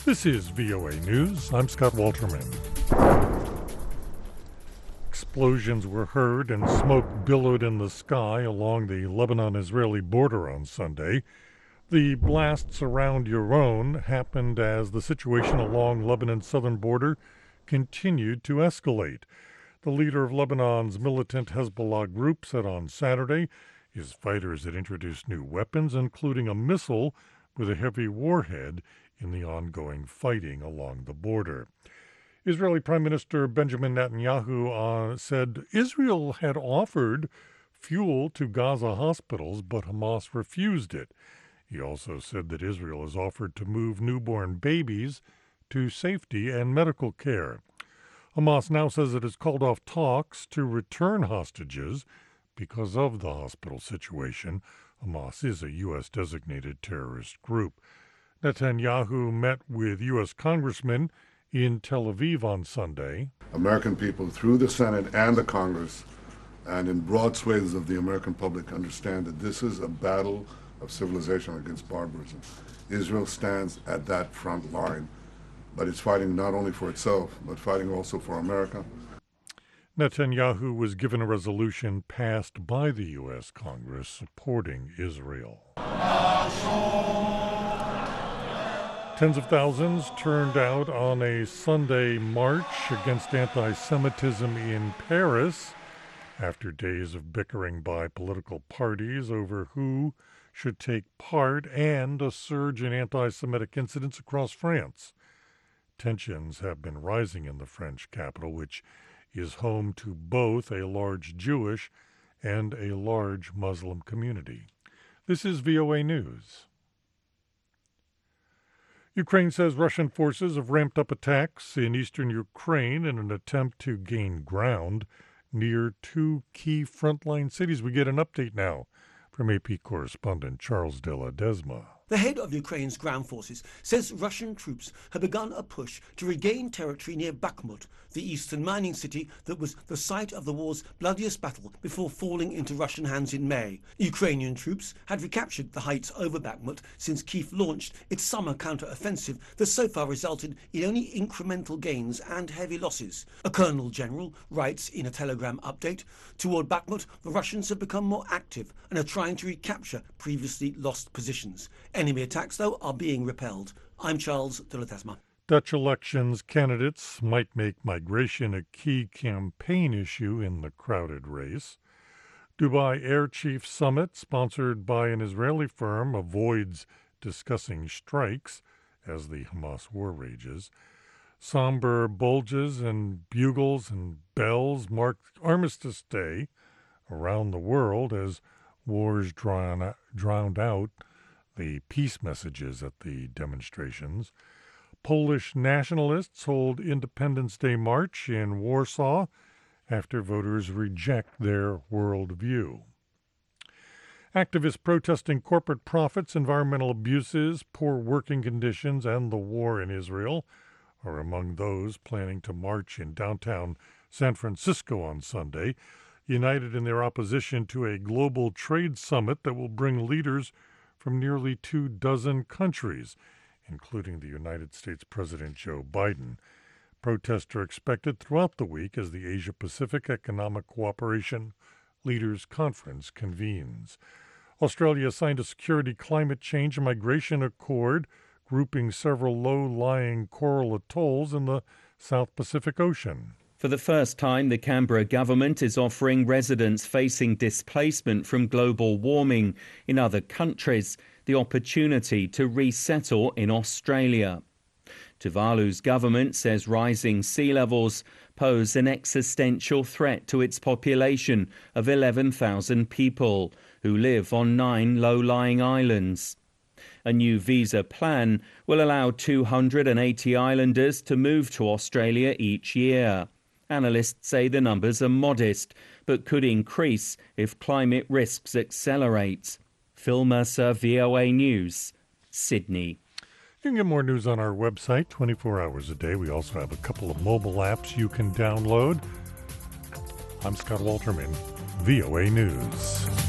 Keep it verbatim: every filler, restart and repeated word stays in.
This is V O A News. I'm Scott Walterman. Explosions were heard and smoke billowed in the sky along the Lebanon-Israeli border on Sunday. The blasts around Yaron happened as the situation along Lebanon's southern border continued to escalate. The leader of Lebanon's militant Hezbollah group said on Saturday his fighters had introduced new weapons, including a missile with a heavy warhead, in the ongoing fighting along the border. Israeli Prime Minister Benjamin Netanyahu uh, said Israel had offered fuel to Gaza hospitals, but Hamas refused it. He also said that Israel has offered to move newborn babies to safety and medical care. Hamas now says it has called off talks to return hostages because of the hospital situation. Hamas is a U S designated terrorist group. Netanyahu met with U S congressmen in Tel Aviv on Sunday. American people through the Senate and the Congress and in broad swathes of the American public understand that this is a battle of civilization against barbarism. Israel stands at that front line, but it's fighting not only for itself, but fighting also for America. Netanyahu was given a resolution passed by the U S Congress supporting Israel. Tens of thousands turned out on a Sunday march against anti-Semitism in Paris after days of bickering by political parties over who should take part and a surge in anti-Semitic incidents across France. Tensions have been rising in the French capital, which is home to both a large Jewish and a large Muslim community. This is V O A News. Ukraine says Russian forces have ramped up attacks in eastern Ukraine in an attempt to gain ground near two key frontline cities. We get an update now from A P correspondent Charles de la Desma. The head of Ukraine's ground forces says Russian troops have begun a push to regain territory near Bakhmut, the eastern mining city that was the site of the war's bloodiest battle before falling into Russian hands in May. Ukrainian troops had recaptured the heights over Bakhmut since Kyiv launched its summer counter-offensive that so far resulted in only incremental gains and heavy losses. A colonel general writes in a telegram update, toward Bakhmut, the Russians have become more active and are trying to recapture previously lost positions. Enemy attacks, though, are being repelled. I'm Charles de la Desma. Dutch elections candidates might make migration a key campaign issue in the crowded race. Dubai Air Chief Summit, sponsored by an Israeli firm, avoids discussing strikes as the Hamas war rages. Somber bulges and bugles and bells mark Armistice Day around the world as wars drown, drowned out the peace messages at the demonstrations. Polish nationalists hold Independence Day March in Warsaw after voters reject their worldview. Activists protesting corporate profits, environmental abuses, poor working conditions, and the war in Israel are among those planning to march in downtown San Francisco on Sunday, united in their opposition to a global trade summit that will bring leaders from nearly two dozen countries, including the United States President Joe Biden. Protests are expected throughout the week as the Asia-Pacific Economic Cooperation Leaders Conference convenes. Australia signed a security, climate change, and migration accord, grouping several low-lying coral atolls in the South Pacific Ocean. For the first time, the Canberra government is offering residents facing displacement from global warming in other countries the opportunity to resettle in Australia. Tuvalu's government says rising sea levels pose an existential threat to its population of eleven thousand people who live on nine low-lying islands. A new visa plan will allow two hundred eighty islanders to move to Australia each year. Analysts say the numbers are modest, but could increase if climate risks accelerate. Phil Mercer, V O A News, Sydney. You can get more news on our website twenty-four hours a day. We also have a couple of mobile apps you can download. I'm Scott Walterman, V O A News.